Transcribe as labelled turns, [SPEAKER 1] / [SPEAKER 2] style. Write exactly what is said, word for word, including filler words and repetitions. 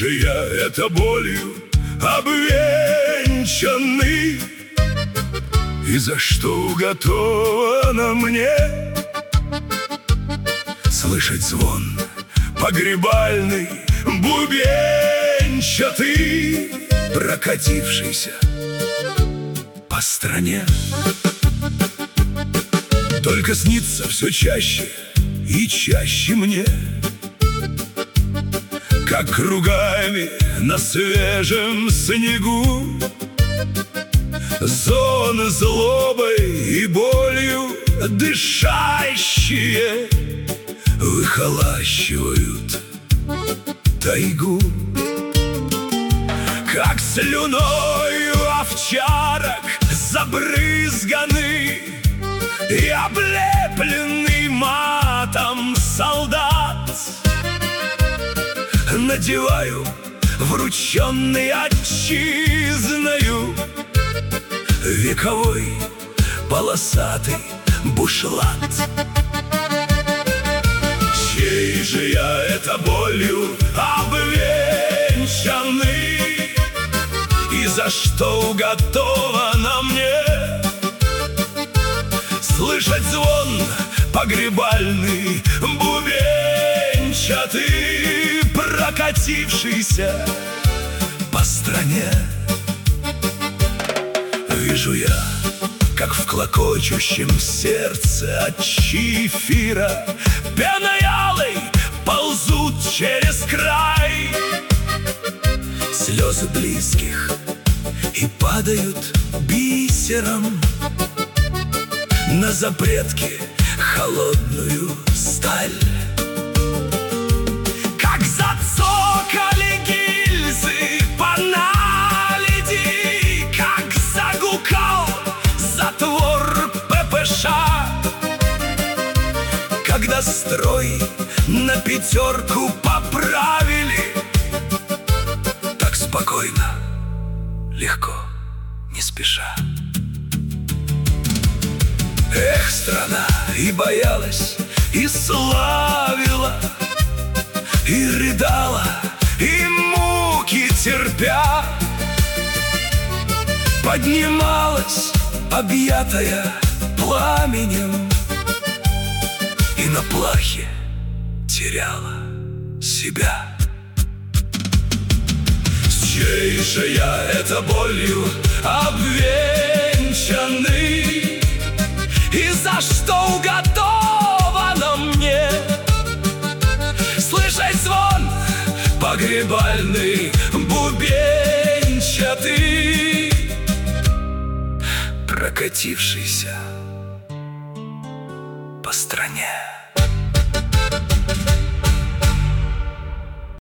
[SPEAKER 1] же я это болью обвенчанный? И за что уготовано мне слышать звон погребальный, бубенчатый, прокатившийся по стране? Только снится все чаще и чаще мне, как кругами на свежем снегу зоны злобой и болью дышащие выхолащивают тайгу. Как слюною овчарок забрызганы и облепленный матом солдат, надеваю врученный отчизною вековой полосатый бушлат. Чей же я это болью обвенчанный? И за что уготовано мне слышать звон погребальный, бубенчатый, прокатившийся по стране? Вижу я, как в клокочущем сердце от чифира пеной алой ползут через край слезы близких и падают бисером на запретки холодную сталь. Как зацокали гильзы по наледи, как загукал затвор ППШ, когда строй на пятерку поправили, так спокойно, легко, не спеша. Эх, страна, и боялась, и славила, и рыдала, и муки терпя, поднималась, объятая пламенем, и на плахе теряла себя. С чьей же я это болью обвенчанный? И за что уготовано мне слышать звон погребальный, бубенчатый, прокатившийся по стране?